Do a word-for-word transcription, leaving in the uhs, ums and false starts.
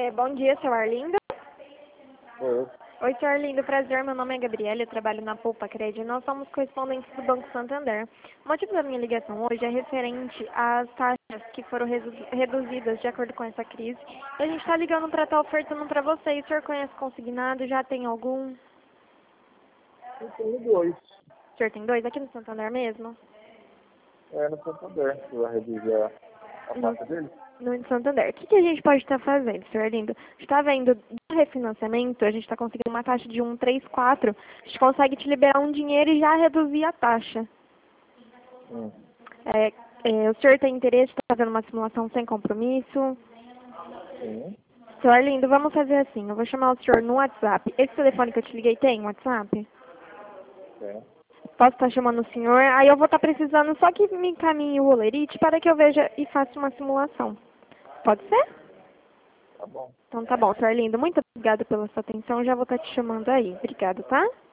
É, bom dia, seu Arlindo. Oi. Oi, seu Arlindo, prazer. Meu nome é Gabriela, eu trabalho na Poupa Cred. Nós somos correspondentes do Banco Santander. O motivo da minha ligação hoje é referente às taxas que foram redu- reduzidas de acordo com essa crise. E a gente está ligando para estar ofertando para você. E o senhor conhece consignado? Já tem algum? Eu tenho dois. O senhor tem dois aqui no Santander mesmo? É no Santander. Você vai reduzir a, a No, taxa dele? no Santander. O que, que a gente pode estar fazendo, senhor Arlindo? Está vendo do refinanciamento, a gente está conseguindo uma taxa de um vírgula trinta e quatro. A gente consegue te liberar um dinheiro e já reduzir a taxa. Hum. É, é, o senhor tem interesse em fazer uma simulação sem compromisso? Sim. Senhor Arlindo, vamos fazer assim. Eu vou chamar o senhor no WhatsApp. Esse telefone que eu te liguei tem WhatsApp? É. Posso estar chamando o senhor? Aí eu vou estar precisando só que me encaminhe o Rolerite para que eu veja e faça uma simulação. Pode ser? Tá bom. Então tá bom, senhor Arlindo. Muito obrigada pela sua atenção. Já vou estar te chamando aí. Obrigada, tá?